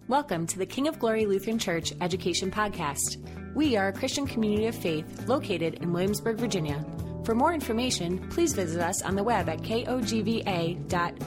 Welcome to the King of Glory Lutheran Church Education Podcast. We are a Christian community of faith located in Williamsburg, Virginia. For more information, please visit us on the web at kogva.org.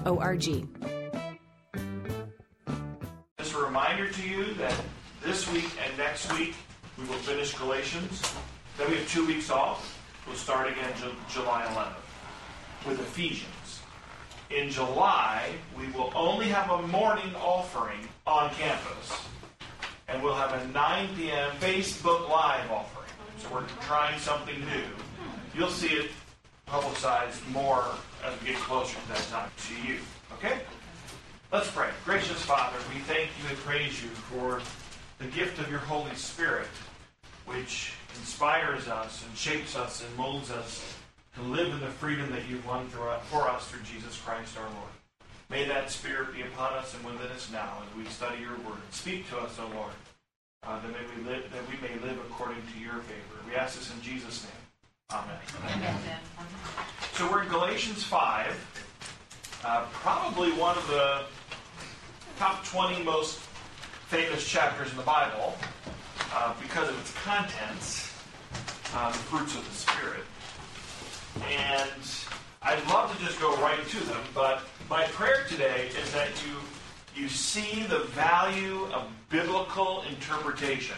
Just a reminder to you that this week and next week we will finish Galatians. Then we have 2 weeks off. We'll start again July 11th with Ephesians. In July, we will only have a morning offering on campus, and we'll have a 9 p.m. Facebook Live offering. So we're trying something new. You'll see it publicized more as we get closer to that time to you. Okay? Let's pray. Gracious Father, we thank you and praise you for the gift of your Holy Spirit, which inspires us and shapes us and molds us to live in the freedom that you've won for us through Jesus Christ our Lord. May that Spirit be upon us and within us now as we study your word. Speak to us, O Lord, that we may live according to your favor. We ask this in Jesus' name. Amen. Amen. So we're in Galatians 5, probably one of the top 20 most famous chapters in the Bible because of its contents, the fruits of the Spirit. And I'd love to just go right to them, but my prayer today is that you see the value of biblical interpretation.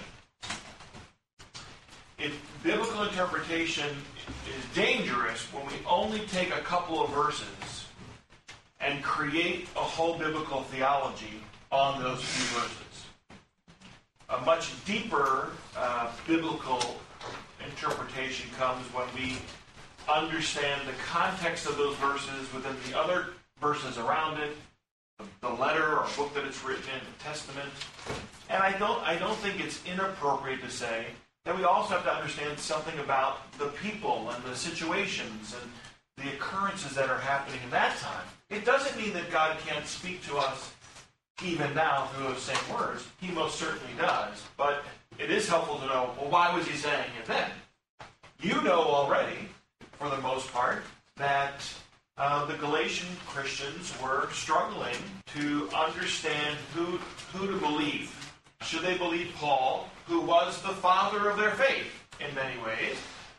Biblical interpretation is dangerous when we only take a couple of verses and create a whole biblical theology on those few verses. A much deeper biblical interpretation comes when we understand the context of those verses within the other verses around it, the letter or book that it's written in, the Testament. And I don't think it's inappropriate to say that we also have to understand something about the people and the situations and the occurrences that are happening in that time. It doesn't mean that God can't speak to us even now through those same words. He most certainly does. But it is helpful to know, well, why was he saying it then? You know already, for the most part, that the Galatian Christians were struggling to understand who to believe. Should they believe Paul, who was the father of their faith in many ways,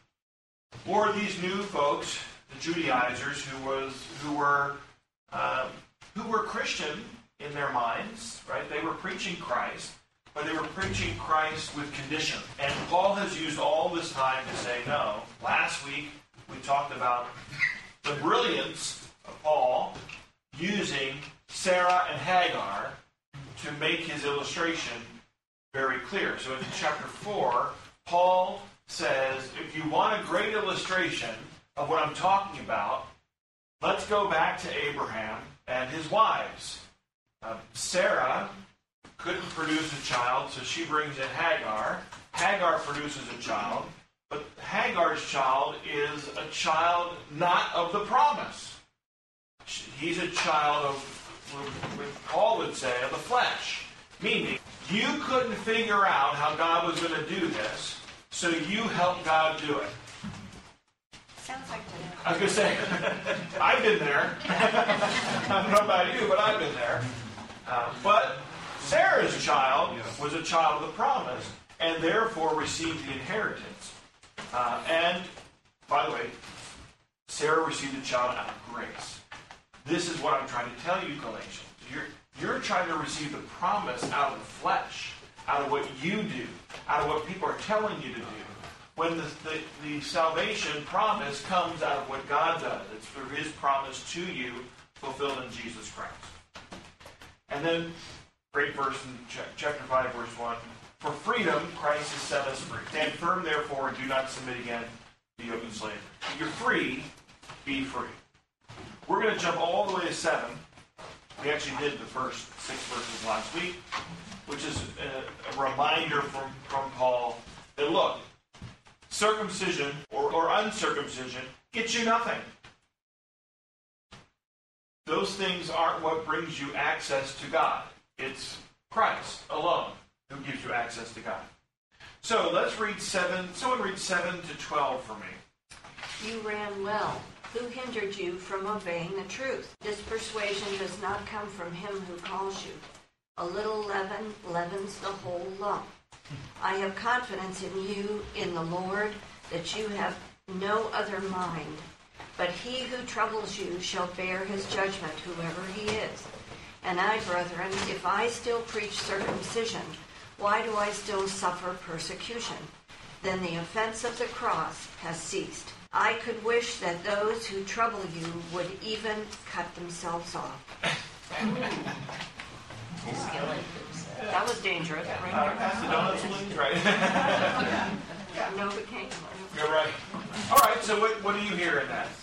or these new folks, the Judaizers, who were Christian in their minds, right? They were preaching Christ, but they were preaching Christ with condition. And Paul has used all this time to say, no. Last week, we talked about the brilliance of Paul using Sarah and Hagar to make his illustration very clear. So in chapter 4, Paul says, if you want a great illustration of what I'm talking about, let's go back to Abraham and his wives. Sarah couldn't produce a child, so she brings in Hagar. Hagar produces a child. But Hagar's child is a child not of the promise. He's a child of, what Paul would say, of the flesh. Meaning, you couldn't figure out how God was going to do this, so you helped God do it. Sounds like today. I was going to say, I've been there. I don't know about you, but I've been there. But Sarah's child was a child of the promise, and therefore received the inheritance. And, by the way, Sarah received a child out of grace. This is what I'm trying to tell you, Galatians. You're trying to receive the promise out of the flesh, out of what you do, out of what people are telling you to do. When the salvation promise comes out of what God does. It's through his promise to you, fulfilled in Jesus Christ. And then, great verse in chapter 5, verse 1. For freedom, Christ has set us free. Stand firm, therefore, and do not submit again to yoke and slavery. You're free, be free. We're going to jump all the way to 7. We actually did the first 6 verses last week, which is a reminder from Paul that, look, circumcision or uncircumcision gets you nothing. Those things aren't what brings you access to God. It's Christ alone who gives you access to God. So let's read 7. Someone read 7 to 12 for me. You ran well. Who hindered you from obeying the truth? This persuasion does not come from him who calls you. A little leaven leavens the whole lump. I have confidence in you, in the Lord, that you have no other mind. But he who troubles you shall bear his judgment, whoever he is. And I, brethren, if I still preach circumcision, why do I still suffer persecution? Then the offense of the cross has ceased. I could wish that those who trouble you would even cut themselves off. That was dangerous. Pass the donuts, please, right? No, it can't. You're right. All right, so what do you hear in that?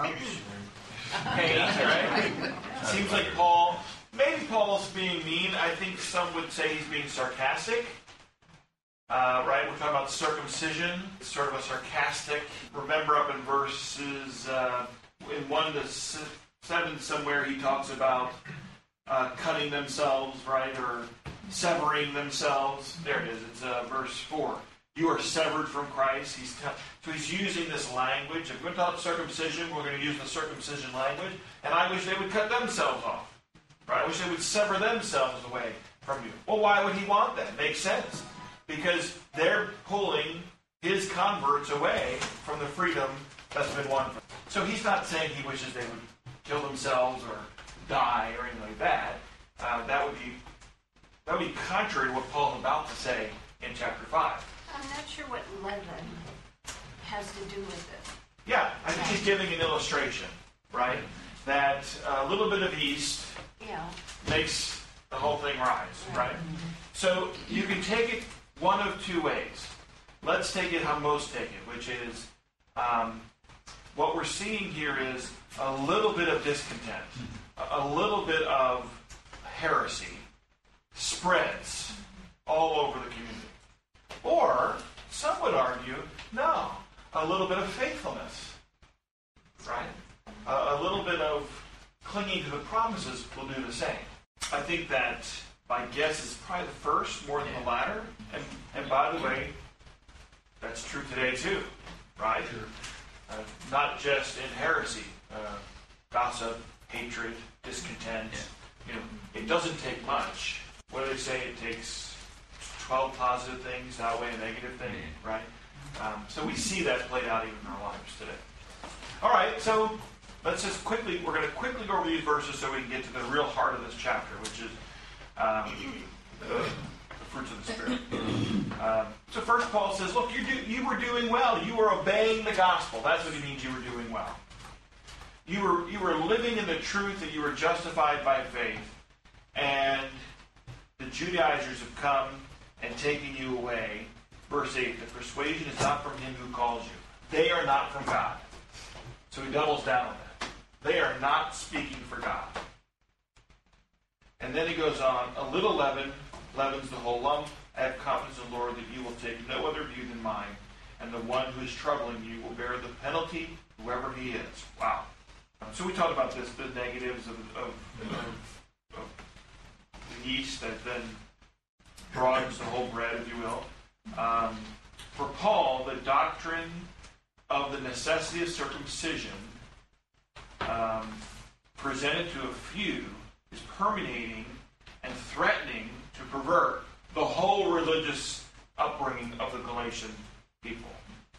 Pain, right? Seems like maybe Paul's being mean. I think some would say he's being sarcastic. Right? We're talking about circumcision. It's sort of a sarcastic. Remember up in verses, in 1 to 7 somewhere, he talks about cutting themselves, right? Or severing themselves. There it is. It's verse 4. You are severed from Christ. So he's using this language. If we're going to talk circumcision, we're going to use the circumcision language. And I wish they would cut themselves off. Right? I wish they would sever themselves away from you. Well, why would he want that? Makes sense. Because they're pulling his converts away from the freedom that's been won for them. So he's not saying he wishes they would kill themselves or die or anything like that. That would be contrary to what Paul's about to say in chapter 5. I'm not sure what leaven has to do with it. Yeah, I think he's giving an illustration, right? That a little bit of yeast makes the whole thing rise, right? So you can take it one of two ways. Let's take it how most take it, which is what we're seeing here is a little bit of discontent, a little bit of heresy spreads all over the community. Or, some would argue, no, a little bit of faithfulness, right? A little bit of clinging to the promises will do the same. I think that my guess is probably the first more than the latter. And by the way, that's true today too, right? Sure. Not just in heresy, gossip, hatred, discontent. It doesn't take much. What do they say? It takes 12 positive things outweigh a negative thing, right? So we see that played out even in our lives today. All right, so we're going to quickly go over these verses so we can get to the real heart of this chapter, which is the fruits of the Spirit. So first Paul says, look, you were doing well. You were obeying the gospel. That's what he means you were doing well. You were living in the truth that you were justified by faith, and the Judaizers have come and taken you away. Verse 8, the persuasion is not from him who calls you. They are not from God. So he doubles down on that. They are not speaking for God. And then he goes on, a little leaven leavens the whole lump. I have confidence in the Lord that you will take no other view than mine, and the one who is troubling you will bear the penalty, whoever he is. Wow. So we talked about this, the negatives of the yeast that then broadens the whole bread, if you will. For Paul, the doctrine of the necessity of circumcision presented to a few is permeating and threatening to pervert the whole religious upbringing of the Galatian people.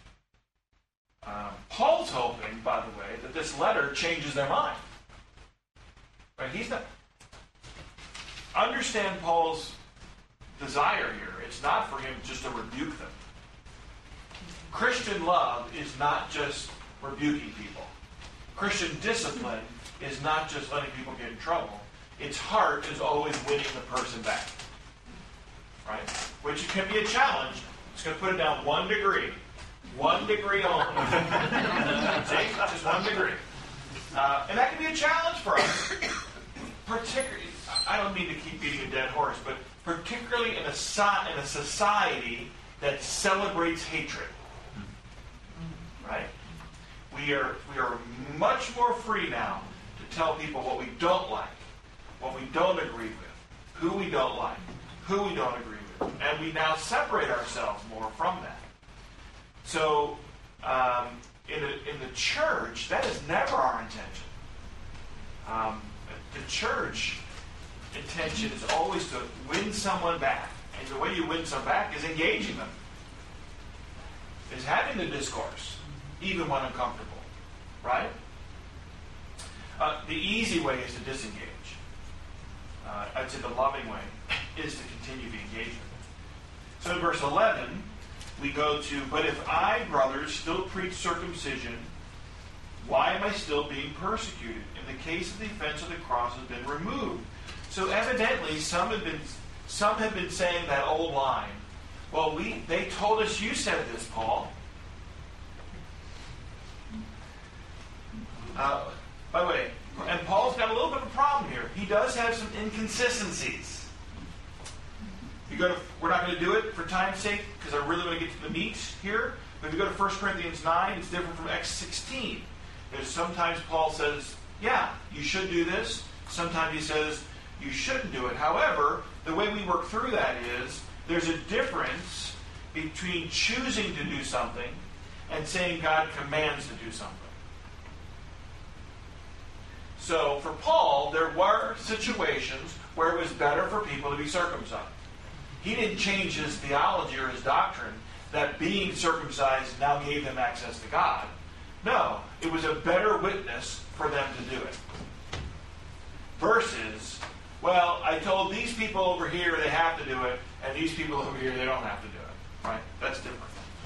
Paul's hoping, by the way, that this letter changes their mind. Right? He's not. Understand Paul's desire here. It's not for him just to rebuke them. Christian love is not just rebuking people. Christian discipline is not just letting people get in trouble. Its heart is always winning the person back. Right? Which can be a challenge. It's going to put it down 1 degree. 1 degree only. See? Just 1 degree. And that can be a challenge for us. Particularly, I don't mean to keep beating a dead horse, but particularly in a society that celebrates hatred. Right? We are much more free now to tell people what we don't like, what we don't agree with, who we don't like, who we don't agree with. And we now separate ourselves more from that. So, in the church, that is never our intention. The church intention is always to win someone back. And the way you win someone back is engaging them. Is having the discourse, even when uncomfortable. Right? The easy way is to disengage. I'd say the loving way is to continue the engagement. So in verse 11, we go to, but if I, brothers, still preach circumcision, why am I still being persecuted? In the case of the offense of the cross has been removed. So evidently, some have been saying that old line. Well, they told us you said this, Paul. By the way, and Paul's got a little bit of a problem here. He does have some inconsistencies. We're not going to do it for time's sake, because I really want to get to the meat here. But if you go to 1 Corinthians 9, it's different from Acts 16. There's sometimes Paul says, yeah, you should do this. Sometimes he says, you shouldn't do it. However, the way we work through that is, there's a difference between choosing to do something and saying God commands to do something. So for Paul, there were situations where it was better for people to be circumcised. He didn't change his theology or his doctrine that being circumcised now gave them access to God. No, it was a better witness for them to do it. Versus, well, I told these people over here they have to do it, and these people over here they don't have to do it. Right? That's different.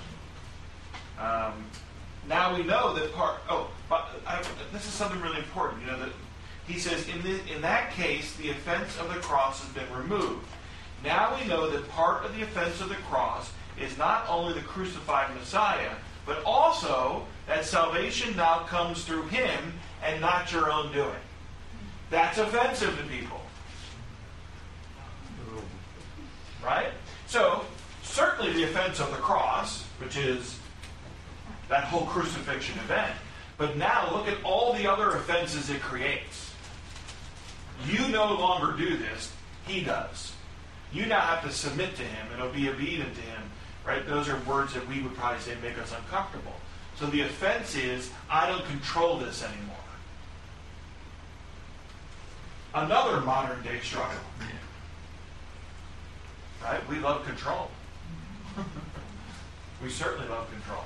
Now we know that this is something really important. That he says in that case the offense of the cross has been removed. Now we know that part of the offense of the cross is not only the crucified Messiah, but also that salvation now comes through him and not your own doing. That's offensive to people. Right? So, certainly the offense of the cross, which is that whole crucifixion event. But now look at all the other offenses it creates. You no longer do this. He does. You now have to submit to him and be obedient to him. Right? Those are words that we would probably say make us uncomfortable. So the offense is, I don't control this anymore. Another modern day struggle. Right? We love control. We certainly love control.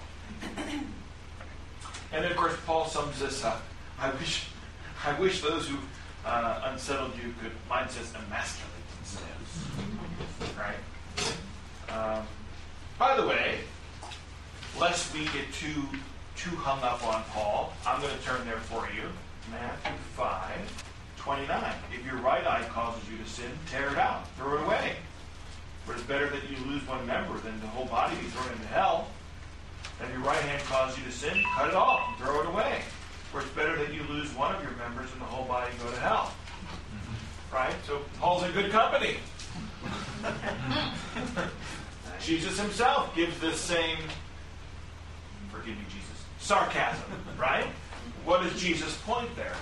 And then, of course, Paul sums this up. I wish those who unsettled you could, mine says, emasculate themselves. Right? By the way, lest we get too hung up on Paul, I'm going to turn there for you. Matthew 5:29. If your right eye causes you to sin, tear it out. Throw it away. For it's better that you lose one member than the whole body be thrown into hell. And if your right hand causes you to sin, cut it off and throw it away. For it's better that you lose one of your members than the whole body go to hell. Right? So Paul's in good company. Jesus himself gives this same, forgive me, Jesus, sarcasm. Right? What is Jesus' point there?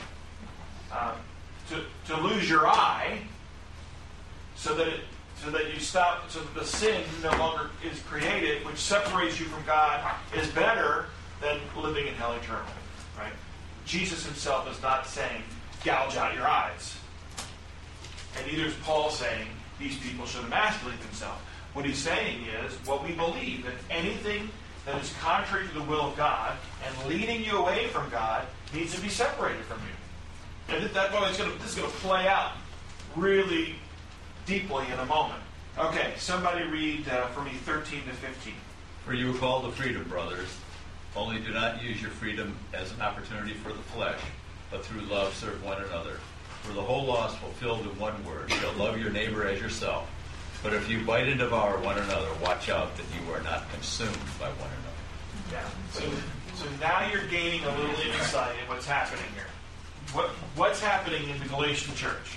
To lose your eye so that you stop, so that the sin no longer is created, which separates you from God, is better than living in hell eternally. Right? Jesus himself is not saying, gouge out your eyes. And neither is Paul saying, these people should emasculate themselves. What he's saying is, what we believe, that anything that is contrary to the will of God and leading you away from God needs to be separated from you. And this is going to play out really deeply in a moment. Okay, somebody read for me 13 to 15. For you were called to freedom, brothers. Only do not use your freedom as an opportunity for the flesh, but through love serve one another. For the whole law is fulfilled in one word: you shall love your neighbor as yourself. But if you bite and devour one another, watch out that you are not consumed by one another. Yeah. So now you're gaining a little insight in what's happening here. What's happening in the Galatian church?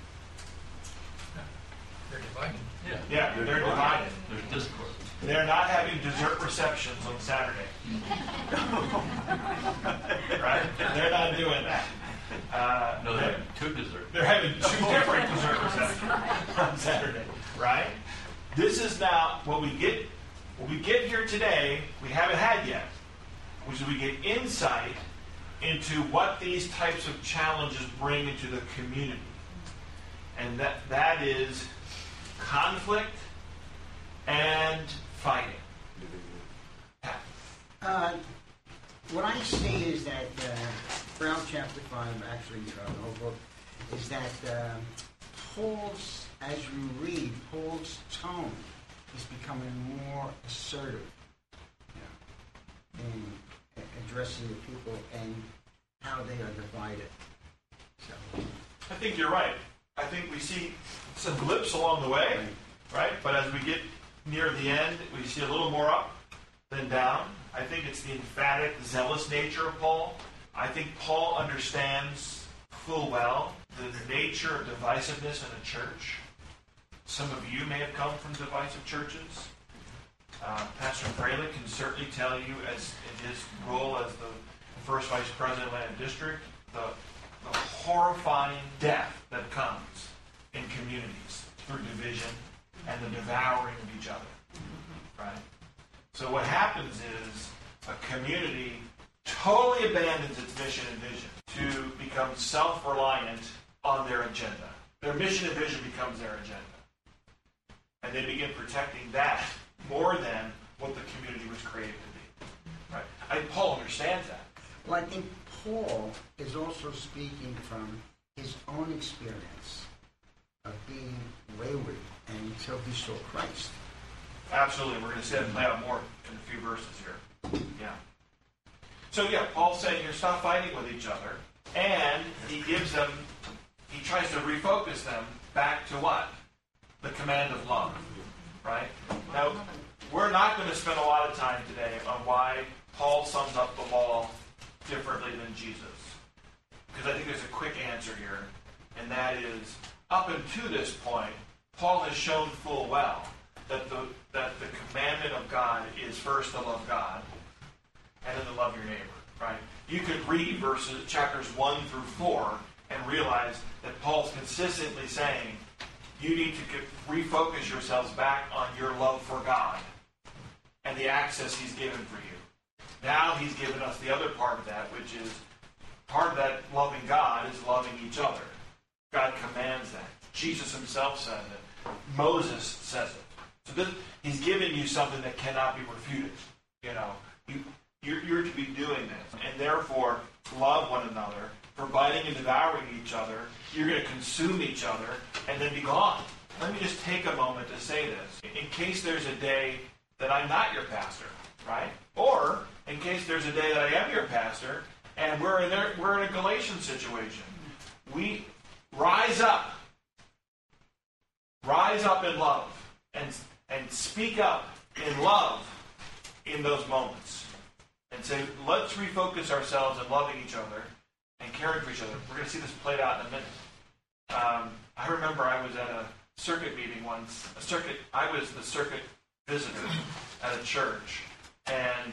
They're divided. Yeah, they're divided. There's discord. They're not having dessert receptions on Saturday. Right? They're not doing that. No, they're having two desserts. They're having two different dessert receptions on Saturday. Right? This is now what we get here today, we haven't had yet, which is we get insight into what these types of challenges bring into the community. And that is conflict and fighting. What I see is that throughout chapter 5, actually the whole book, is that Paul's, as you read, Paul's tone is becoming more assertive in addressing the people and how they are divided. So, I think you're right. I think we see some blips along the way, right? But as we get near the end, we see a little more up than down. I think it's the emphatic, zealous nature of Paul. I think Paul understands full well the nature of divisiveness in a church. Some of you may have come from divisive churches. Pastor Fralick can certainly tell you, as in his role as the first vice president of Atlanta District, the horrifying death that comes in communities through division and the devouring of each other. Right? So what happens is a community totally abandons its mission and vision to become self-reliant on their agenda. Their mission and vision becomes their agenda. And they begin protecting that more than what the community was created to be. Right? I think Paul understands that. well, I think Paul is also speaking from his own experience of being wayward until he saw Christ. Absolutely. We're going to see that play out more in a few verses here. Yeah. So, Paul's saying here, stop fighting with each other. And he tries to refocus them back to what? The command of love. Right? Now, we're not going to spend a lot of time today on why Paul sums up the law differently than Jesus. Because I think there's a quick answer here. And that is, up until this point, Paul has shown full well that the commandment of God is first to love God and then to love your neighbor, right? You could read chapters 1 through 4 and realize that Paul's consistently saying you need to refocus yourselves back on your love for God and the access he's given for you. Now he's given us the other part of that, which is part of that loving God is loving each other. God commands that. Jesus himself said it. Moses says it. So he's given you something that cannot be refuted. You're to be doing this. And therefore, love one another. For biting and devouring each other, you're going to consume each other and then be gone. Let me just take a moment to say this. In case there's a day that I'm not your pastor, right? Or in case there's a day that I am your pastor and we're in a Galatian situation. We rise up. Rise up in love and speak up in love in those moments. And say, let's refocus ourselves on loving each other and caring for each other. We're going to see this played out in a minute. I remember I was at a circuit meeting once. I was the circuit visitor at a church. And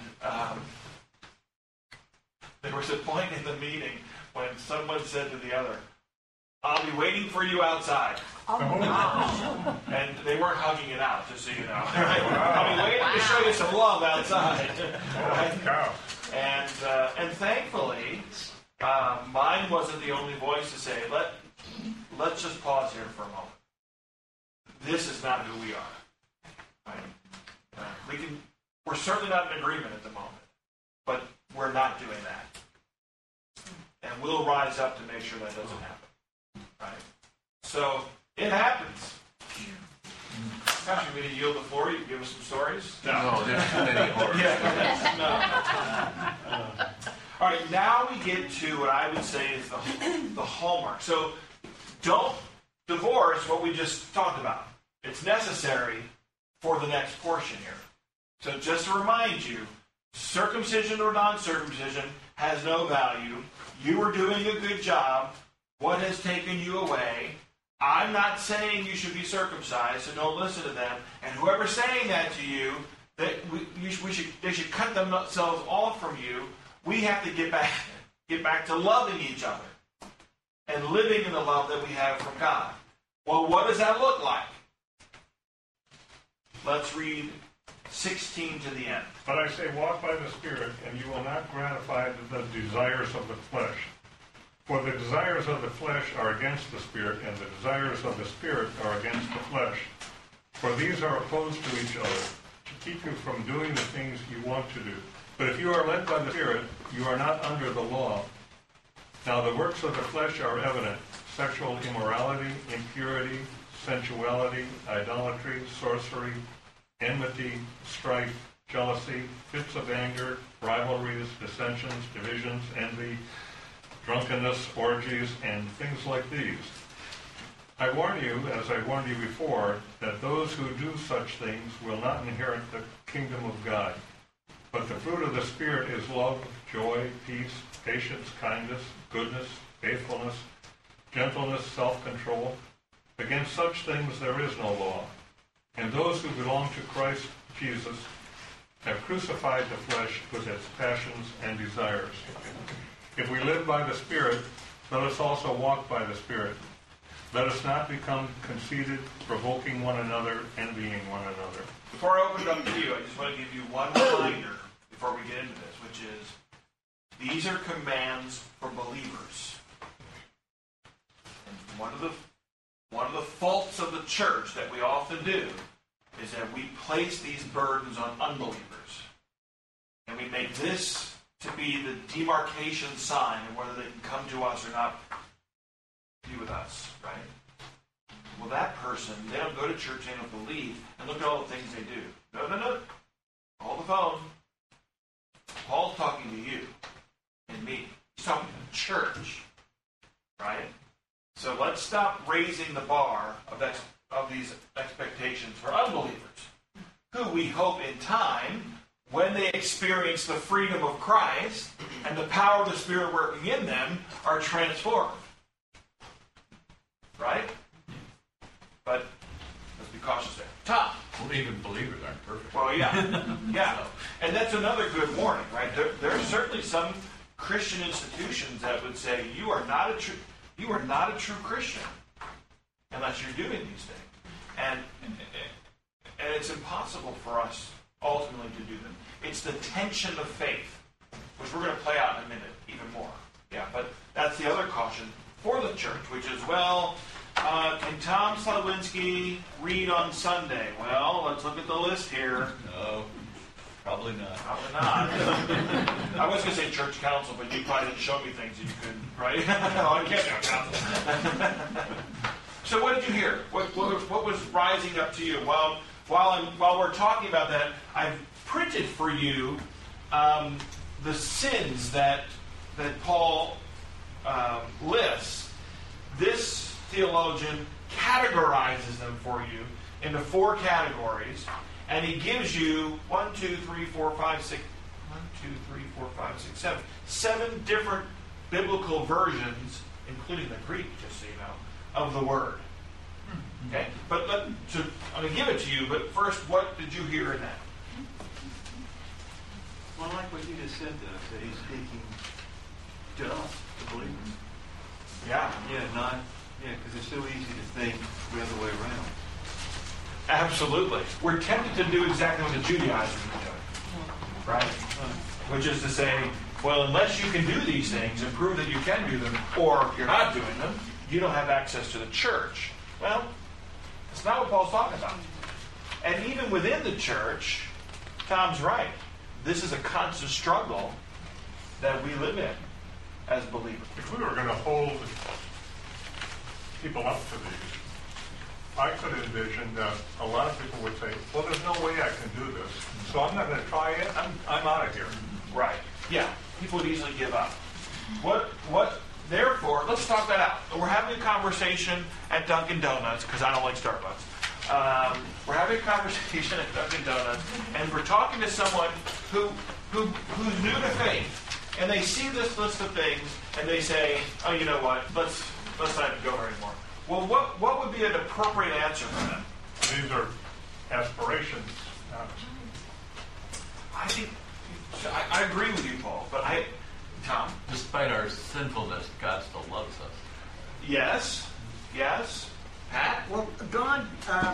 there was a point in the meeting when someone said to the other, I'll be waiting for you outside. Oh, gosh. And they weren't hugging it out, just so you know. I'll be waiting to show you some love outside. Right? And thankfully, mine wasn't the only voice to say, let's just pause here for a moment. This is not who we are. Right? We're certainly not in agreement at the moment, but we're not doing that. And we'll rise up to make sure that doesn't happen. Right? So, it happens. Pastor, you going to yield the floor? You can give us some stories? No, there's too many horrors. All right, now we get to what I would say is the hallmark. So, don't divorce what we just talked about. It's necessary for the next portion here. So, just to remind you, circumcision or non-circumcision has no value. You were doing a good job. What has taken you away? I'm not saying you should be circumcised, so don't listen to them. And whoever's saying that to you, that they should cut themselves off from you. We have to get back to loving each other and living in the love that we have from God. Well, what does that look like? Let's read 16 to the end. But I say, walk by the Spirit, and you will not gratify the desires of the flesh. For the desires of the flesh are against the Spirit, and the desires of the Spirit are against the flesh. For these are opposed to each other, to keep you from doing the things you want to do. But if you are led by the Spirit, you are not under the law. Now the works of the flesh are evident: sexual immorality, impurity, sensuality, idolatry, sorcery, enmity, strife, jealousy, fits of anger, rivalries, dissensions, divisions, envy, drunkenness, orgies, and things like these. I warn you, as I warned you before, that those who do such things will not inherit the kingdom of God. But the fruit of the Spirit is love, joy, peace, patience, kindness, goodness, faithfulness, gentleness, self-control. Against such things there is no law. And those who belong to Christ Jesus have crucified the flesh with its passions and desires. If we live by the Spirit, let us also walk by the Spirit. Let us not become conceited, provoking one another, envying one another. Before I open it up to you, I just want to give you one reminder before we get into this, which is these are commands for believers. And one of the faults of the church that we often do is that we place these burdens on unbelievers. And we make this to be the demarcation sign of whether they can come to us or not be with us, right? Well, that person, they don't go to church, they don't believe, and look at all the things they do. No. Hold the phone. Paul's talking to you and me. He's talking to the church, right? So let's stop raising the bar of these expectations for unbelievers, who we hope in time, when they experience the freedom of Christ and the power of the Spirit working in them, are transformed. Right? But let's be cautious there. Tom. Well, even believers aren't perfect. Well, yeah. And that's another good warning, right? There are certainly some Christian institutions that would say you are not a true Christian unless you're doing these things, and it's impossible for us ultimately to do them. It's the tension of faith, which we're going to play out in a minute even more. Yeah, but that's the other caution for the church, which is, can Tom Slawinski read on Sunday? Well, let's look at the list here. No, probably not. Probably not. I was going to say church council, but you probably didn't show me things that you couldn't, right? No, I can't do council. So what did you hear? What was rising up to you? Well, while we're talking about that, I've printed for you the sins that Paul lists. This theologian categorizes them for you into 4 categories, and he gives you 7 different biblical versions, including the Greek, just so you know, of the word. Okay, but I'm going to give it to you. But first, what did you hear in that? Well, like what you just said, that he's speaking to us, the believers. Yeah. Because it's so easy to think the other way around. Absolutely. We're tempted to do exactly what the Judaizers are doing, right? Which is to say, well, unless you can do these things and prove that you can do them, or you're not doing them, you don't have access to the church. Well, that's not what Paul's talking about. And even within the church, Tom's right. This is a constant struggle that we live in as believers. If we were going to hold people up to these, I could envision that a lot of people would say, well, there's no way I can do this, so I'm not going to try it. I'm out of here. Right. Yeah. People would easily give up. Therefore, let's talk that out. We're having a conversation at Dunkin' Donuts, because I don't like Starbucks. We're having a conversation at Dunkin' Donuts, and we're talking to someone who's new to faith, and they see this list of things, and they say, oh, you know what, let's not even go there anymore. Well, what would be an appropriate answer for them? These are aspirations. I think, I agree with you, Paul, but Tom? Despite our sinfulness, God still loves us. Yes. Pat? Well, God,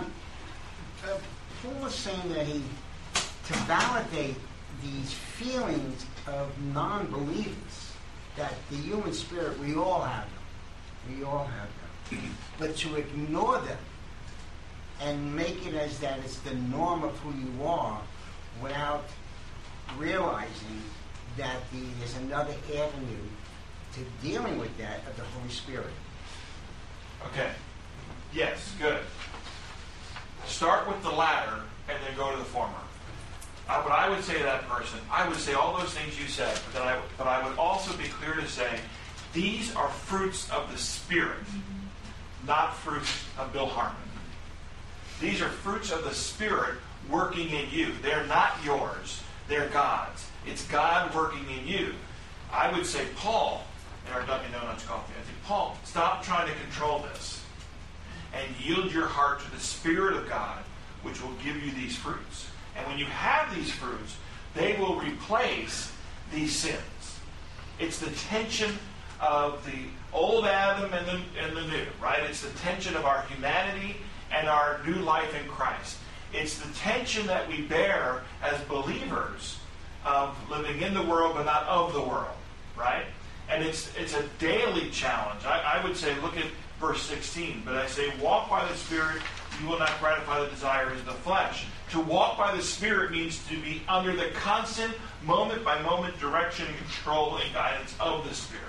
Paul is saying that to validate these feelings of non-believers, that the human spirit, we all have them. We all have them. But to ignore them and make it as that it's the norm of who you are without realizing that there's another avenue to dealing with that of the Holy Spirit. Okay. Yes, good. Start with the latter and then go to the former. What I would say to that person, I would say all those things you said, but I would also be clear to say these are fruits of the Spirit, not fruits of Bill Harmon. These are fruits of the Spirit working in you. They're not yours. They're God's. It's God working in you. I would say, Paul, in our Dunkin' Donuts coffee, I think, Paul, stop trying to control this and yield your heart to the Spirit of God, which will give you these fruits. And when you have these fruits, they will replace these sins. It's the tension of the old Adam and the new, right? It's the tension of our humanity and our new life in Christ. It's the tension that we bear as believers of living in the world but not of the world, right? And it's a daily challenge. I would say, look at verse 16. But I say, walk by the Spirit, you will not gratify the desires of the flesh. To walk by the Spirit means to be under the constant, moment-by-moment direction, control, and guidance of the Spirit.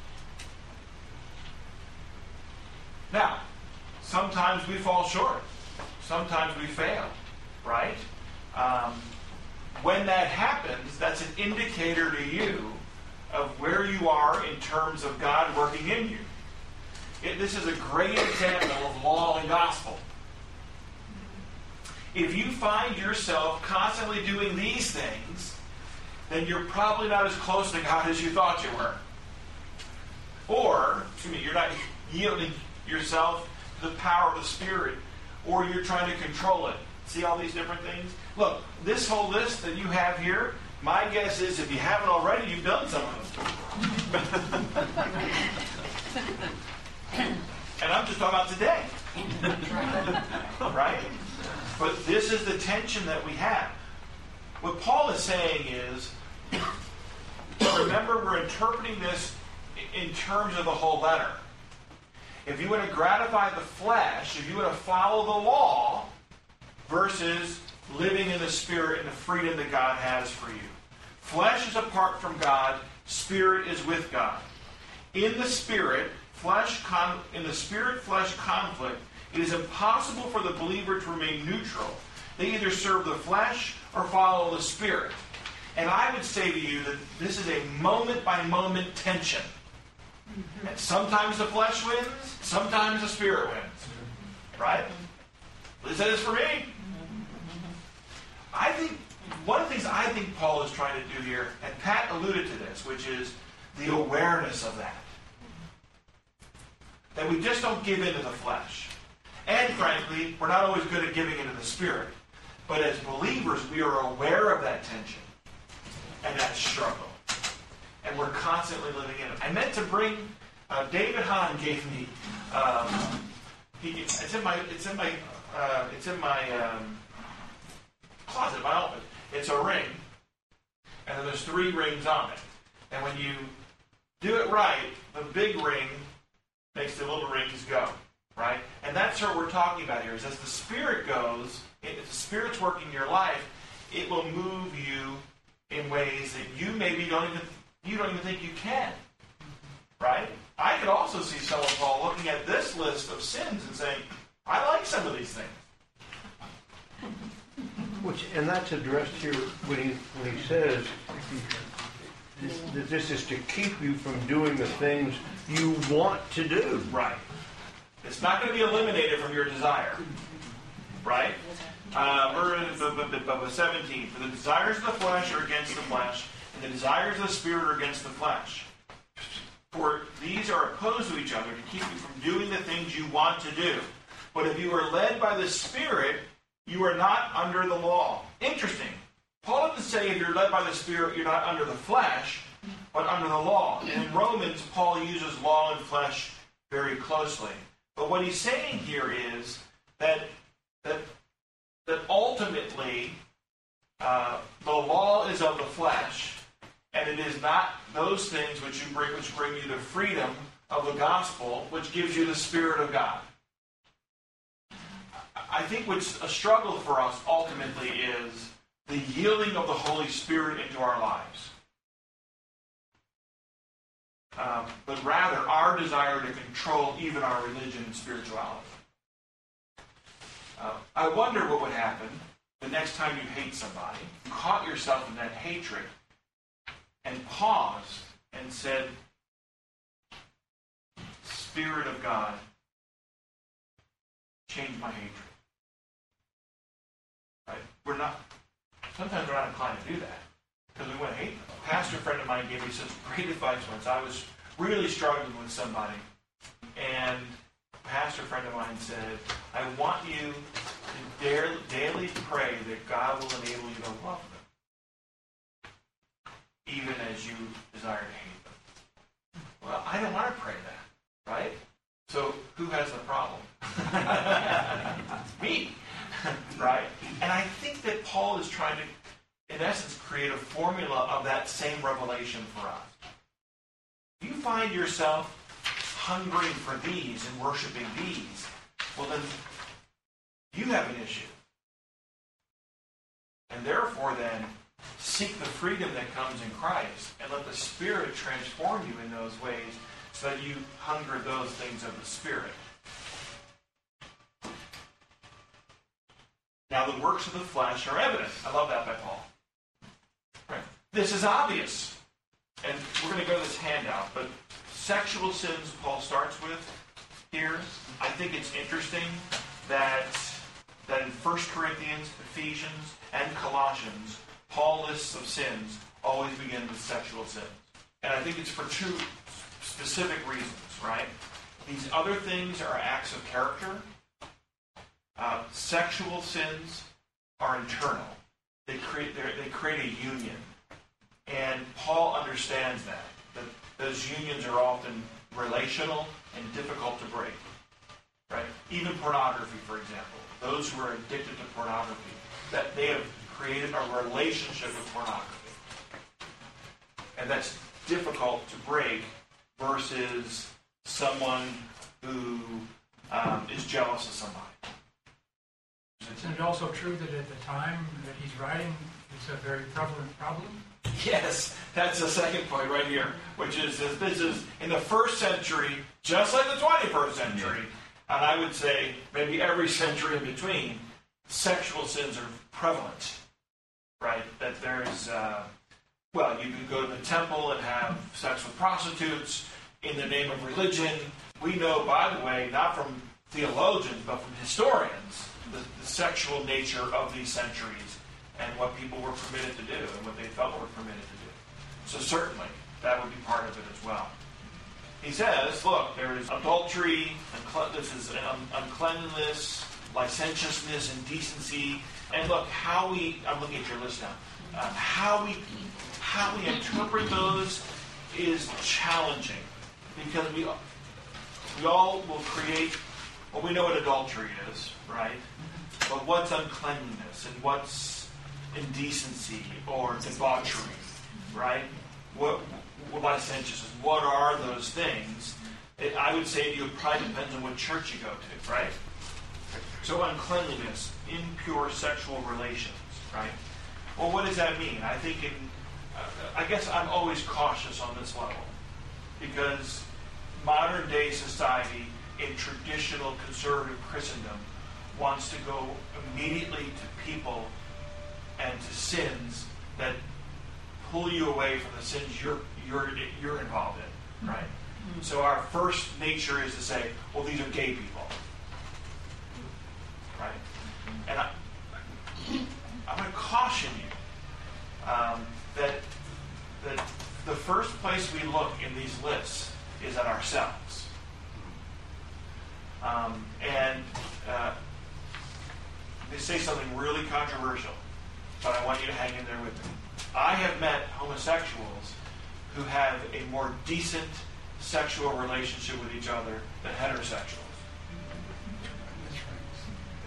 Now, sometimes we fall short. Sometimes we fail, right? When that happens, that's an indicator to you of where you are in terms of God working in you. This is a great example of law and gospel. If you find yourself constantly doing these things, then you're probably not as close to God as you thought you were. Or, you're not yielding yourself to the power of the Spirit, or you're trying to control it. See all these different things? Look, this whole list that you have here, my guess is if you haven't already, you've done some of them. And I'm just talking about today. Right? But this is the tension that we have. What Paul is saying is, remember, we're interpreting this in terms of the whole letter. If you want to gratify the flesh, if you want to follow the law, versus living in the Spirit and the freedom that God has for you. Flesh is apart from God. Spirit is with God. In the Spirit, flesh conflict, it is impossible for the believer to remain neutral. They either serve the flesh or follow the Spirit. And I would say to you that this is a moment-by-moment tension. And sometimes the flesh wins, sometimes the Spirit wins. Right? At least that is for me. I think one of the things I think Paul is trying to do here, and Pat alluded to this, which is the awareness of that. That we just don't give into the flesh. And frankly, we're not always good at giving into the Spirit. But as believers, we are aware of that tension and that struggle. And we're constantly living in it. I meant to bring, David Hahn gave me, it's in my closet, my office. It's a ring, and then there's 3 rings on it. And when you do it right, the big ring makes the little rings go, right? And that's what we're talking about here, is as the Spirit goes, if the Spirit's working in your life, it will move you in ways that you maybe don't even think you can, right? I could also see someone, Paul, looking at this list of sins and saying, I like some of these things. And that's addressed here when he says that this is to keep you from doing the things you want to do. Right. It's not going to be eliminated from your desire. Right? Verse 17. For the desires of the flesh are against the flesh, and the desires of the Spirit are against the flesh. For these are opposed to each other to keep you from doing the things you want to do. But if you are led by the Spirit, you are not under the law. Interesting. Paul doesn't say if you're led by the Spirit, you're not under the flesh, but under the law. And in Romans, Paul uses law and flesh very closely. But what he's saying here is that ultimately the law is of the flesh, and And it is not those things which bring you the freedom of the gospel, which gives you the Spirit of God. I think what's a struggle for us ultimately is the yielding of the Holy Spirit into our lives. But rather our desire to control even our religion and spirituality. I wonder what would happen the next time you hate somebody, you caught yourself in that hatred, and paused and said, Spirit of God, change my hatred. Right? Sometimes we're not inclined to do that because we want to hate them. A pastor friend of mine gave me such great advice once. I was really struggling with somebody, and a pastor friend of mine said, I want you to daily pray that God will enable you to love them, even as you desire to hate them. Well, I don't want to pray that, right? So who has the problem? Me, right? And I think that Paul is trying to, in essence, create a formula of that same revelation for us. If you find yourself hungering for these and worshiping these, well then, you have an issue. And therefore then, seek the freedom that comes in Christ and let the Spirit transform you in those ways so that you hunger those things of the Spirit. Now the works of the flesh are evident. I love that by Paul. Right. This is obvious. And we're going to go to this handout, but sexual sins Paul starts with here. I think it's interesting that in 1 Corinthians, Ephesians, and Colossians, Paul lists of sins always begin with sexual sins. And I think it's for two specific reasons, right? These other things are acts of character. Sexual sins are internal. They create a union. And Paul understands that those unions are often relational and difficult to break. Right? Even pornography, for example. Those who are addicted to pornography, that they have created a relationship with pornography. And that's difficult to break versus someone who is jealous of somebody. Isn't it also true that at the time that he's writing, it's a very prevalent problem? Yes, that's the second point right here, which is this is in the first century, just like the 21st century, and I would say maybe every century in between, sexual sins are prevalent, right? That there's, you can go to the temple and have sex with prostitutes in the name of religion. We know, by the way, not from theologians, but from historians, the sexual nature of these centuries and what people were permitted to do and what they felt were permitted to do. So certainly, that would be part of it as well. He says, look, there is adultery, this is uncleanliness, licentiousness, indecency, and look, I'm looking at your list now, how we interpret those is challenging, because we all will create, well, we know what adultery is, right? But what's uncleanliness and what's indecency or debauchery, right? What licentiousness? What are those things? I would say to you, it probably depends on what church you go to, right? So uncleanliness, impure sexual relations, right? Well, what does that mean? I guess I'm always cautious on this level, because modern day society in traditional conservative Christendom wants to go immediately to people and to sins that pull you away from the sins you're involved in, right? Mm-hmm. So our first nature is to say, well, these are gay people, right? And I'm going to caution you that the first place we look in these lists is at ourselves. They say something really controversial, but I want you to hang in there with me. I have met homosexuals who have a more decent sexual relationship with each other than heterosexuals.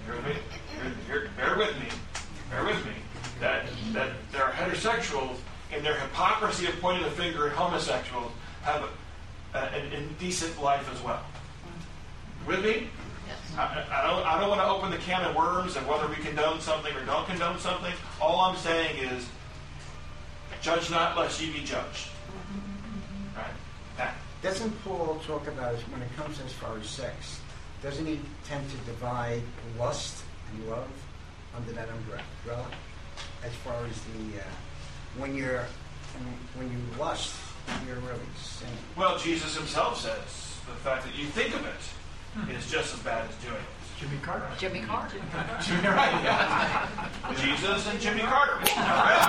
Bear with me. That there are heterosexuals in their hypocrisy of pointing the finger at homosexuals, have an indecent life as well. With me? Yes. I don't want to open the can of worms of whether we condone something or don't condone something. All I'm saying is, judge not lest ye be judged. Right? That. Doesn't Paul talk about it when it comes as far as sex? Doesn't he tend to divide lust and love under that umbrella? As far as the when you lust, you're really sinning. Well, Jesus himself says the fact that you think of it is just as bad as doing it. Jimmy Carter. Jimmy Carter. Right, yeah. Jesus and Jimmy Carter. Right?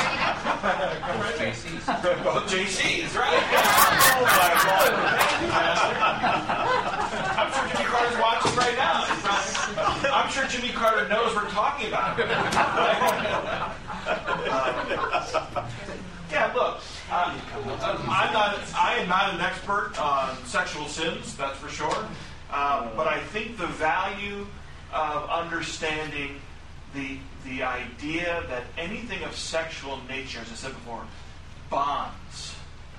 JC's. Both JC's, right? Oh my God. I'm sure Jimmy Carter's watching right now. I'm sure Jimmy Carter knows we're talking about him. Yeah, look, I am not an expert on sexual sins, that's for sure. But I think the value of understanding the idea that anything of sexual nature, as I said before, bonds,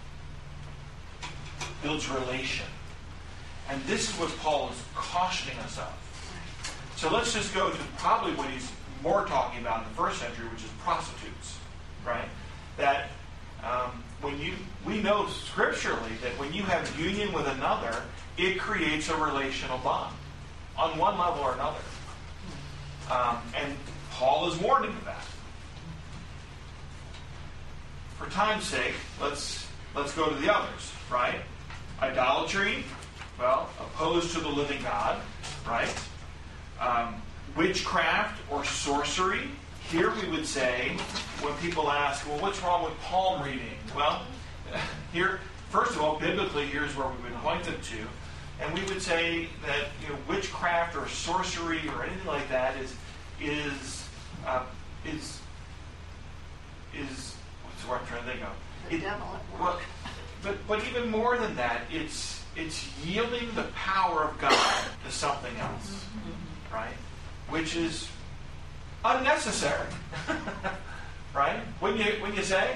builds relation. And this is what Paul is cautioning us of. So let's just go to probably what he's more talking about in the first century, which is prostitutes, right? That we know scripturally that when you have union with another, it creates a relational bond on one level or another. And Paul is warning of that. For time's sake, let's go to the others, right? Idolatry, well, opposed to the living God, right? Witchcraft or sorcery. Here we would say, when people ask, well, what's wrong with palm reading? Well, here, first of all, biblically, here's where we would point them to. And we would say that witchcraft or sorcery or anything like that is what's the word I'm trying to think of? The devil at work. Well, but even more than that, it's yielding the power of God to something else, right? Which is unnecessary, right? When you say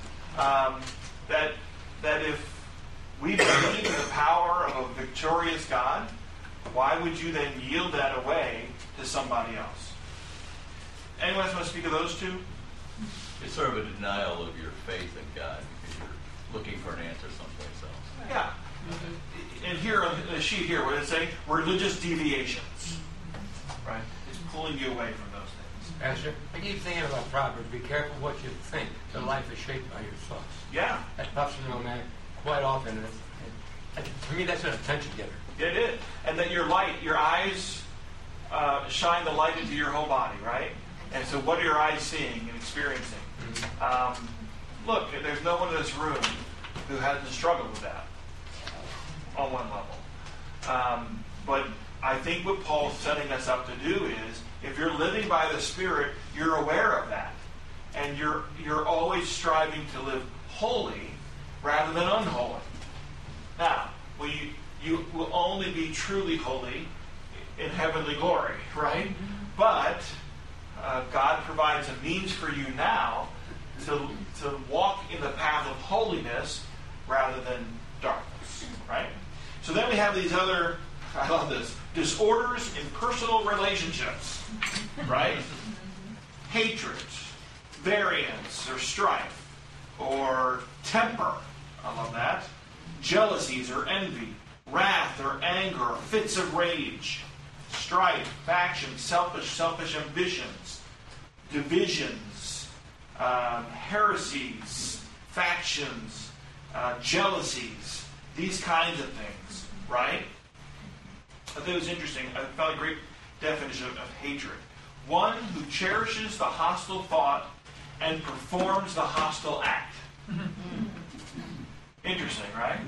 that if we believe in the power of a victorious God, why would you then yield that away to somebody else? Anyone else want to speak of those two? It's sort of a denial of your faith in God because you're looking for an answer someplace else. Yeah. And here on the sheet here, what does it say? Religious deviations. Right? It's pulling you away from those things. Pastor, I keep thinking about Proverbs. Be careful what you think. The life is shaped by your thoughts. Yeah. That pops into my mind quite often. To me, that's an attention getter. It is. And that your eyes shine the light into your whole body, right? And so what are your eyes seeing and experiencing? Look, there's no one in this room who hasn't struggled with that on one level. But I think what Paul's setting us up to do is, if you're living by the Spirit, you're aware of that. And you're always striving to live holy rather than unholy. Now, you will only be truly holy in heavenly glory, right? But God provides a means for you now to walk in the path of holiness rather than darkness, right? So then we have these other, I love this, disorders in personal relationships, right? Hatred, variance or strife, or temper, I love that, jealousies or envy, wrath or anger, or fits of rage, strife, factions, selfish ambitions, divisions, heresies, factions, jealousies, these kinds of things, right? I think it was interesting. I found a great definition of hatred. One who cherishes the hostile thought and performs the hostile act. Interesting, right?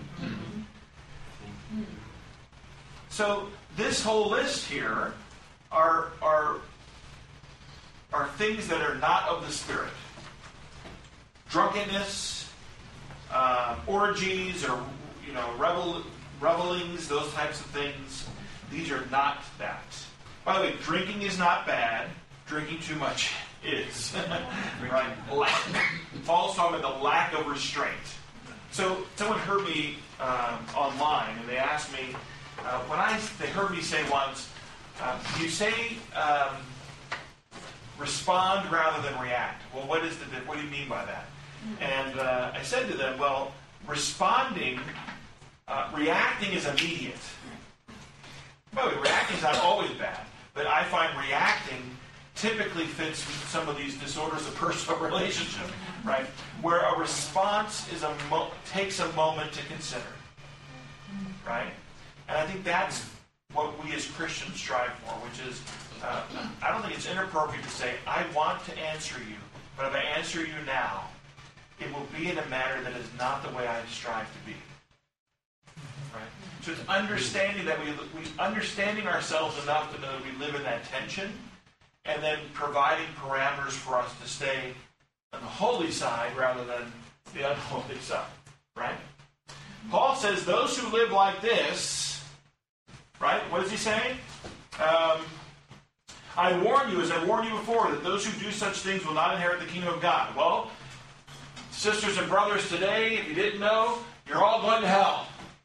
So this whole list here are things that are not of the Spirit. Drunkenness, orgies, or revelings, those types of things. These are not that. By the way, drinking is not bad. Drinking too much is. Right? Paul's talking about the lack of restraint. So someone heard me online, and they asked me, they heard me say once, you say respond rather than react. Well, what do you mean by that? And I said to them, well, reacting is immediate. By the way, reacting is not always bad, but I find reacting typically fits with some of these disorders of personal relationship, right? Where a response takes a moment to consider, right? And I think that's what we as Christians strive for, which is, I don't think it's inappropriate to say, I want to answer you, but if I answer you now, it will be in a manner that is not the way I strive to be. Right? So it's understanding that we understanding ourselves enough to know that we live in that tension, and then providing parameters for us to stay on the holy side rather than the unholy side. Right? Paul says those who live like this, right? What is he saying? I warn you, as I warned you before, that those who do such things will not inherit the kingdom of God. Well, sisters and brothers today, if you didn't know, you're all going to hell.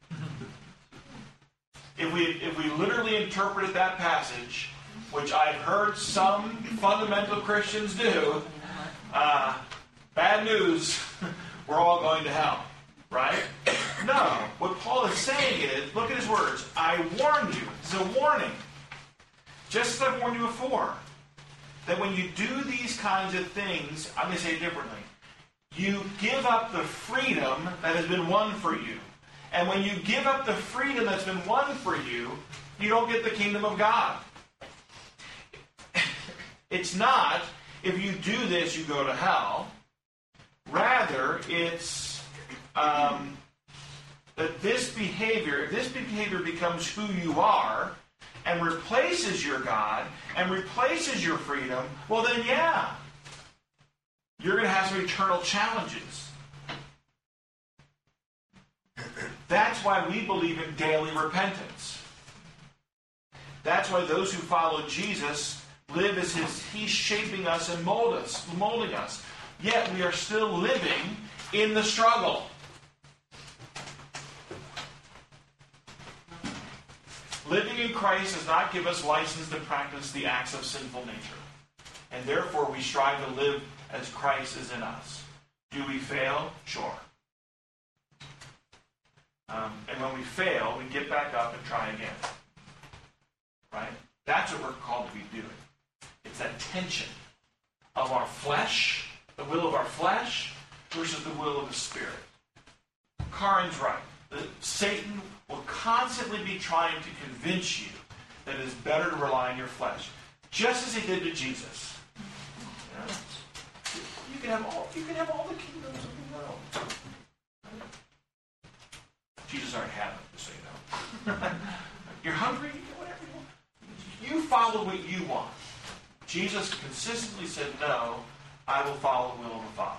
If we literally interpreted that passage, which I've heard some fundamental Christians do, bad news, we're all going to hell. Right? No. What Paul is saying is, look at his words, I warn you. It's a warning. Just as I've warned you before, that when you do these kinds of things, I'm going to say it differently, you give up the freedom that has been won for you. And when you give up the freedom that's been won for you, you don't get the kingdom of God. It's not, if you do this, you go to hell. Rather, it's that this behavior, if this behavior becomes who you are, and replaces your God, and replaces your freedom, well then, yeah, you're going to have some eternal challenges. That's why we believe in daily repentance. That's why those who follow Jesus live as He's shaping us and molding us. Yet we are still living in the struggle. Living in Christ does not give us license to practice the acts of sinful nature. And therefore we strive to live as Christ is in us. Do we fail? Sure. And when we fail, we get back up and try again. Right? That's what we're called to be doing. It's that tension of our flesh, the will of our flesh, versus the will of the Spirit. Karin's right. Satan will constantly be trying to convince you that it is better to rely on your flesh. Just as he did to Jesus. You can have all the kingdoms of the world. Jesus already had them, just so you know. You're hungry, you get whatever you want. You follow what you want. Jesus consistently said, no, I will follow the will of the Father.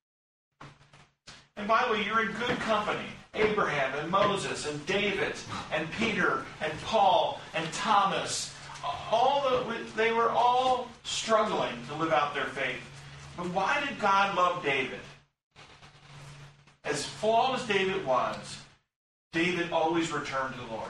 And by the way, you're in good company. Abraham and Moses and David and Peter and Paul and Thomas. They were all struggling to live out their faith. But why did God love David? As flawed as David was, David always returned to the Lord.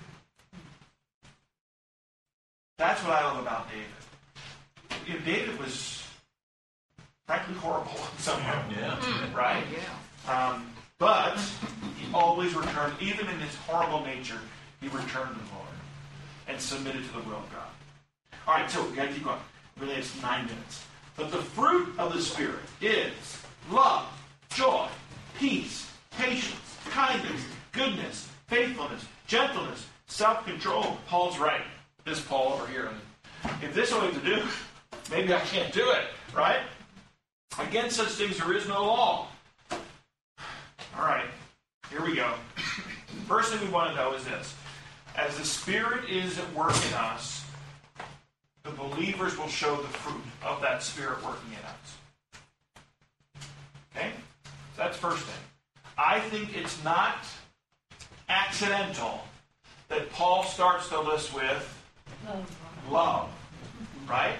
That's what I love about David. You know, David was frankly horrible in some way. Yeah. Right? Yeah. But he always returned, even in his horrible nature, he returned to the Lord and submitted to the will of God. All right, so we got to keep going. Really, it's 9 minutes. But the fruit of the Spirit is love, joy, peace, patience, kindness, goodness, faithfulness, gentleness, self-control. Paul's right. This Paul over here. If this is what we have to do, maybe I can't do it, right? Against such things there is no law. All right, here we go. First thing we want to know is this. As the Spirit is at work in us, the believers will show the fruit of that Spirit working in us. Okay? So that's the first thing. I think it's not accidental that Paul starts the list with love. Right?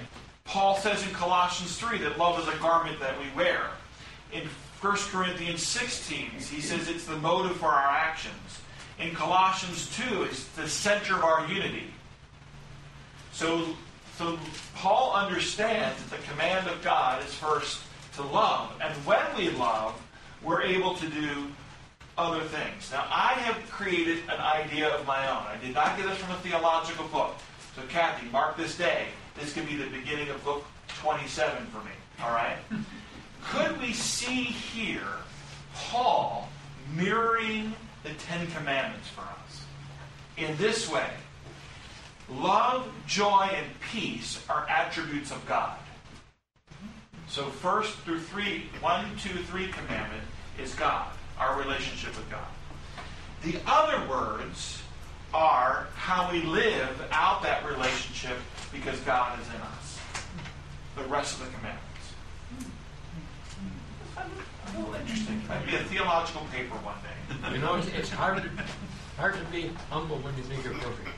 Paul says in Colossians 3 that love is a garment that we wear. In 1 Corinthians 16, he says it's the motive for our actions. In Colossians 2, it's the center of our unity. So Paul understands that the command of God is first to love. And when we love, we're able to do other things. Now, I have created an idea of my own. I did not get this from a theological book. So, Kathy, mark this day. This could be the beginning of book 27 for me. All right? Could we see here Paul mirroring the Ten Commandments for us? In this way, love, joy, and peace are attributes of God. So 1 through 3, 1, 2, 3 commandment is God, our relationship with God. The other words are how we live out that relationship because God is in us. The rest of the commandments. A little interesting. It might be a theological paper one day. You know, it's hard to be humble when you think you're perfect.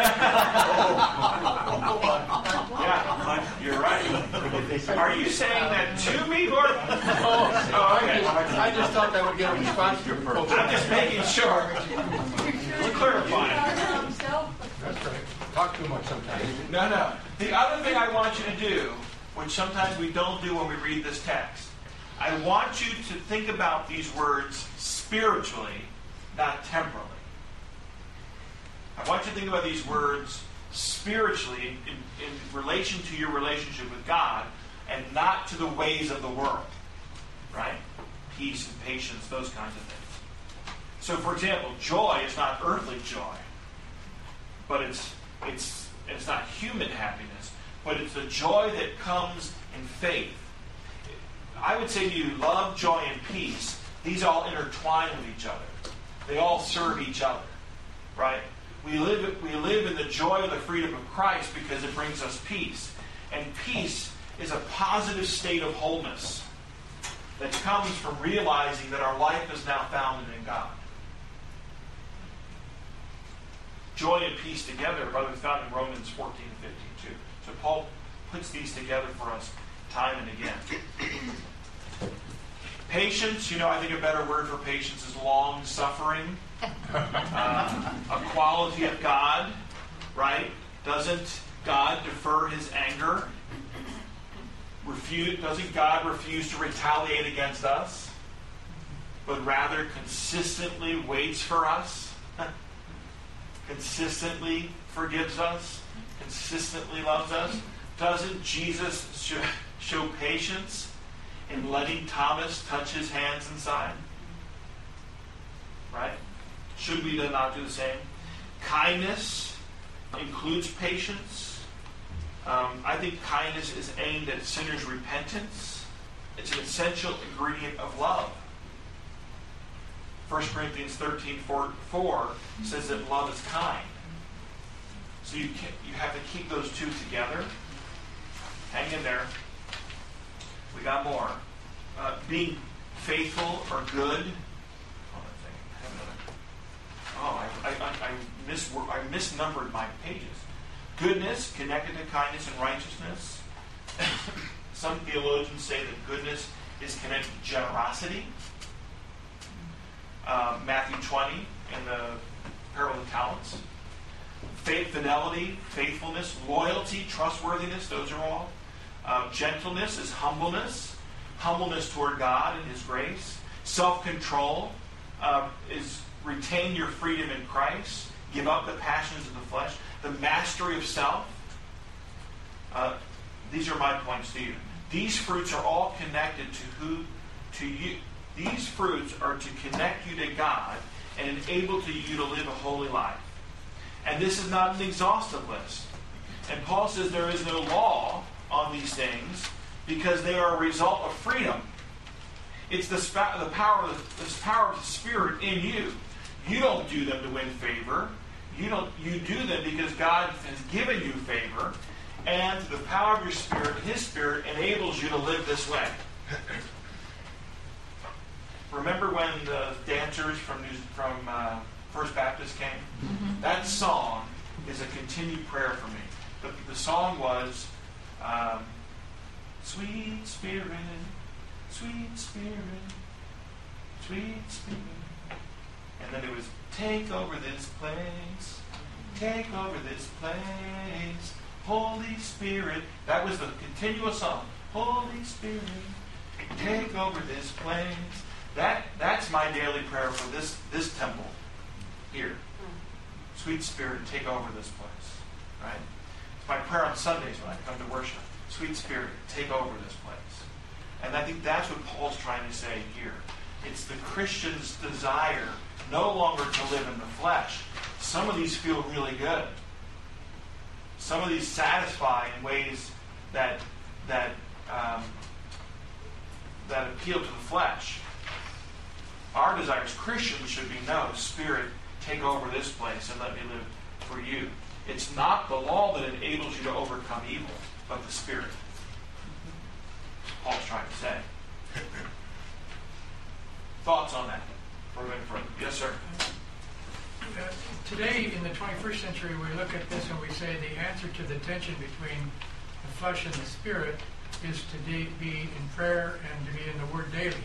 Yeah, you're right. Are you saying that to me, Gordon? Oh, okay. I just thought that would get a response to your purpose. I'm just making sure. We're clarifying. That's right. Talk too much sometimes. No. The other thing I want you to do, which sometimes we don't do when we read this text, I want you to think about these words spiritually, not temporally. I want you to think about these words spiritually in relation to your relationship with God and not to the ways of the world. Right? Peace and patience, those kinds of things. So, for example, joy is not earthly joy, but it's not human happiness, but it's the joy that comes in faith. I would say to you, love, joy, and peace, these all intertwine with each other. They all serve each other. Right? We live in the joy of the freedom of Christ because it brings us peace. And peace is a positive state of wholeness that comes from realizing that our life is now founded in God. Joy and peace together are both found in Romans 14 and 15 too. So Paul puts these together for us time and again. Patience, I think a better word for patience is long-suffering. A quality of God, right? Doesn't God defer his anger? Doesn't God refuse to retaliate against us? But rather consistently waits for us? Consistently forgives us? Consistently loves us? Doesn't Jesus show patience in letting Thomas touch his hands inside? Right? Should we then not do the same? Kindness includes patience. I think kindness is aimed at sinners' repentance. It's an essential ingredient of love. 1 Corinthians 13:4 says that love is kind. So you have to keep those two together. Hang in there. We got more. Being faithful or good. I misnumbered my pages. Goodness connected to kindness and righteousness. Some theologians say that goodness is connected to generosity. Matthew 20 in the parable of the talents. Fidelity, faithfulness, loyalty, trustworthiness, those are all. Gentleness is humbleness. Humbleness toward God and his grace. Self-control is retain your freedom in Christ. Give up the passions of the flesh. The mastery of self. These are my points to you. These fruits are all connected to you. These fruits are to connect you to God and enable you to live a holy life. And this is not an exhaustive list. And Paul says there is no law on these things because they are a result of freedom. It's the power of the Spirit in you. You don't do them to win favor. You do them because God has given you favor, and the power of your Spirit, His Spirit, enables you to live this way. Remember when the dancers from First Baptist came? Mm-hmm. That song is a continued prayer for me. The song was, Sweet Spirit, sweet Spirit, sweet Spirit. And then it was, take over this place, take over this place, Holy Spirit. That was the continuous song. Holy Spirit, take over this place. That's my daily prayer for this temple here. Sweet Spirit, take over this place. Right? It's my prayer on Sundays when I come to worship. Sweet Spirit, take over this place. And I think that's what Paul's trying to say here. It's the Christian's desire no longer to live in the flesh. Some of these feel really good. Some of these satisfy in ways that appeal to the flesh. Our desire as Christians should be, no, Spirit, take over this place and let me live for you. It's not the law that enables you to overcome evil, but the Spirit. Paul's trying to say. Thoughts on that? Yes, sir. Today, in the 21st century, we look at this and we say the answer to the tension between the flesh and the spirit is to be in prayer and to be in the Word daily.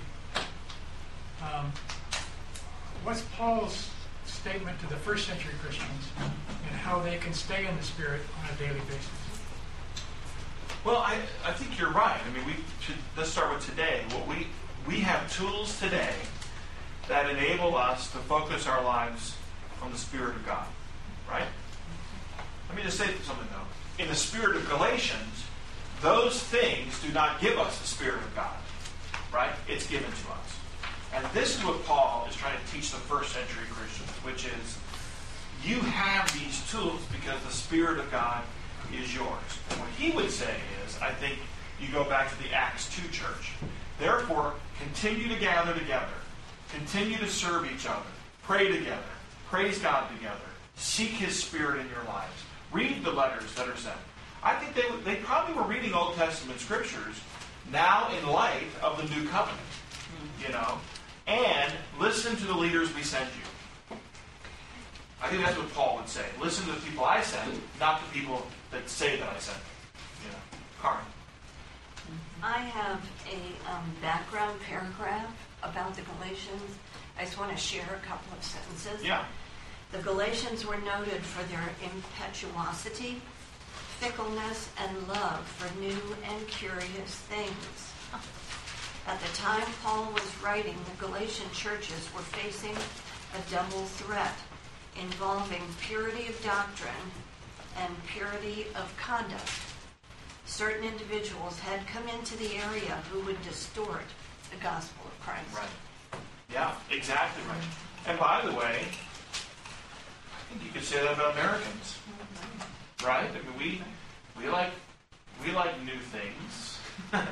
What's Paul's statement to the first century Christians and how they can stay in the Spirit on a daily basis? Well, I think you're right. I mean, let's start with today. We have tools today that enable us to focus our lives on the Spirit of God. Right? Let me just say something, though. In the Spirit of Galatians, those things do not give us the Spirit of God. Right? It's given to us. And this is what Paul is trying to teach the first century Christians, which is you have these tools because the Spirit of God is yours. And what he would say is, I think you go back to the Acts 2 church. Therefore, continue to gather together. Continue to serve each other. Pray together. Praise God together. Seek His Spirit in your lives. Read the letters that are sent. I think they probably were reading Old Testament scriptures now in light of the New Covenant. You know? And listen to the leaders we send you. I think that's what Paul would say. Listen to the people I send, not the people that say that I sent. You know, Karen. I have a background paragraph about the Galatians. I just want to share a couple of sentences. Yeah. The Galatians were noted for their impetuosity, fickleness, and love for new and curious things. At the time Paul was writing, the Galatian churches were facing a double threat involving purity of doctrine and purity of conduct. Certain individuals had come into the area who would distort the gospel of Christ. Right. Yeah, exactly right. And by the way, I think you could say that about Americans. Right? I mean, we like new things.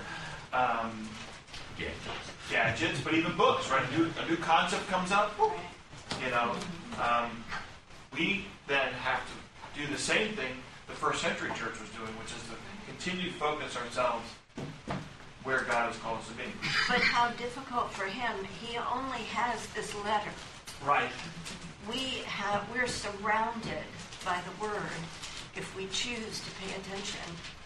Gadgets, but even books, right? A new concept comes up, you know. We then have to do the same thing the first century church was doing, which is to continue to focus ourselves where God has called us to be. But how difficult for him. He only has this letter. Right. We're surrounded by the Word if we choose to pay attention.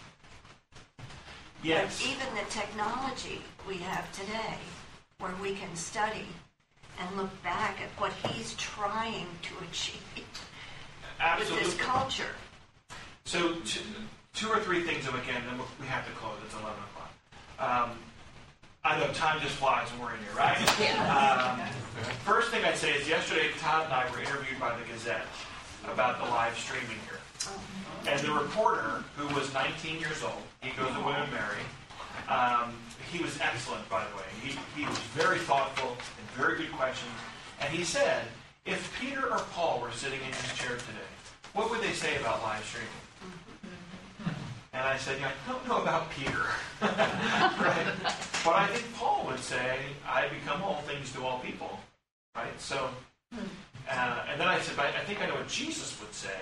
Yes. But even the technology we have today, where we can study and look back at what he's trying to achieve with this culture. So two or three things that we can, and we have to close. It's 11 o'clock. I know time just flies when we're in here, right? First thing I'd say is yesterday Todd and I were interviewed by the Gazette about the live streaming here. And the reporter, who was 19 years old, he goes to William and Mary. He was excellent, by the way. He was very thoughtful and very good questions. And he said, if Peter or Paul were sitting in his chair today, what would they say about live streaming? And I said, I don't know about Peter. Right? But I think Paul would say, I become all things to all people. Right? So, and then I said, but I think I know what Jesus would say.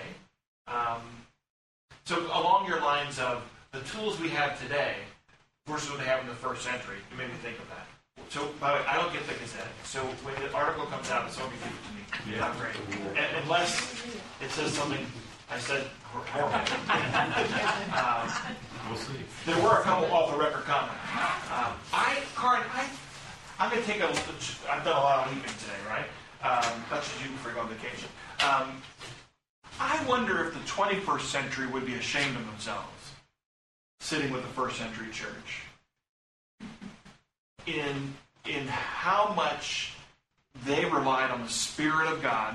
So along your lines of the tools we have today versus what they have in the first century, you made me think of that. So, by the way, I don't get the Gazette. So when the article comes out, somebody give it to me. Yeah. Not great. Unless it says something I said horrible. We'll see. There were a couple off-the-record comments. I'm going to take I've done a lot of leaving today, right? That's what you do before you go on vacation. I wonder if the 21st century would be ashamed of themselves sitting with the first century church in how much they relied on the Spirit of God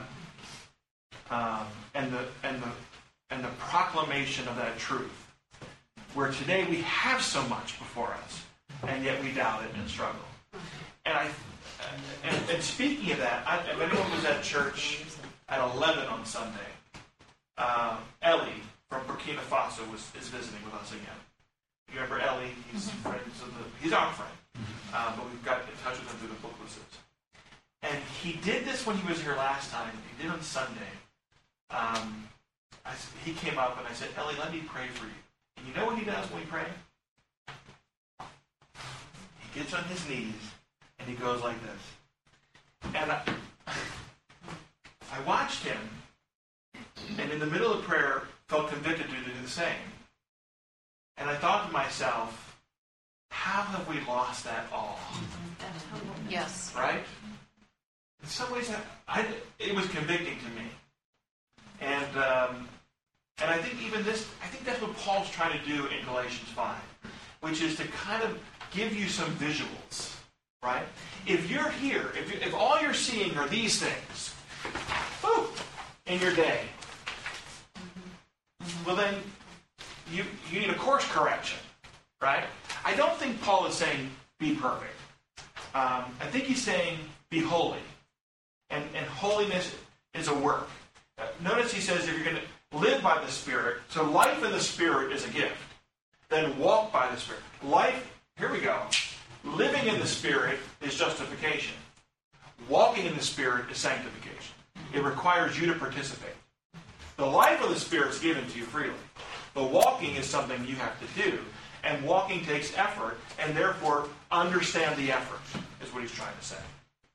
and the proclamation of that truth. Where today we have so much before us, and yet we doubt it and struggle. And speaking of that, if anyone was at church at 11 on Sunday, Ellie from Burkina Faso is visiting with us again. You remember Ellie? He's he's our friend, but we've got in touch with him through the book listings. And he did this when he was here last time. He did on Sunday. He came up and I said, Ellie, let me pray for you. And you know what he does when we pray? He gets on his knees and he goes like this. And I watched him, and in the middle of prayer, felt convicted to do the same. And I thought to myself, how have we lost that all? Yes. Right? In some ways, it was convicting to me. And I think I think that's what Paul's trying to do in Galatians 5, which is to kind of give you some visuals, right? If you're here, if all you're seeing are these things, in your day, well then, you need a course correction, right? I don't think Paul is saying be perfect. I think he's saying be holy. And holiness is a work. Notice he says if you're going to live by the Spirit, so life in the Spirit is a gift. Then walk by the Spirit. Life, here we go. Living in the Spirit is justification. Walking in the Spirit is sanctification. It requires you to participate. The life of the Spirit is given to you freely. The walking is something you have to do. And walking takes effort, and therefore understand the effort, is what he's trying to say.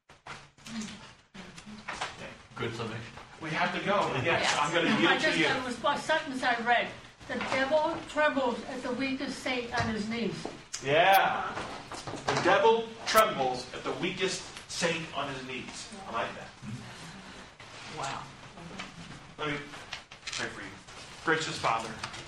Okay. Good summation. We have to go. Yes, I'm going to yield to you. It was a sentence I read. The devil trembles at the weakest saint on his knees. Yeah. The devil trembles at the weakest saint on his knees. I like that. Wow. Let me pray for you. Gracious Father,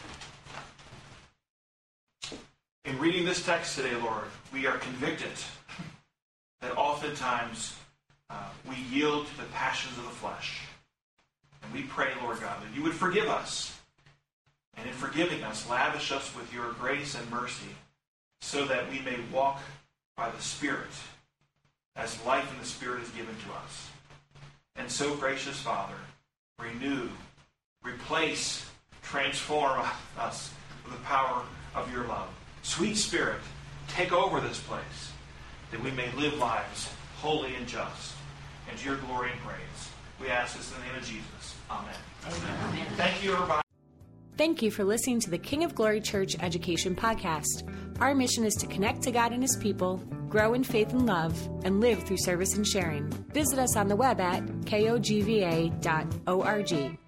in reading this text today, Lord, we are convicted that oftentimes we yield to the passions of the flesh. And we pray, Lord God, that you would forgive us. And in forgiving us, lavish us with your grace and mercy so that we may walk by the Spirit as life in the Spirit is given to us. And so, gracious Father, renew, replace, transform us with the power of your love. Sweet Spirit, take over this place that we may live lives holy and just and to your glory and praise. We ask this in the name of Jesus. Amen. Amen. Thank you, everybody. Thank you for listening to the King of Glory Church Education Podcast. Our mission is to connect to God and His people, grow in faith and love, and live through service and sharing. Visit us on the web at kogva.org.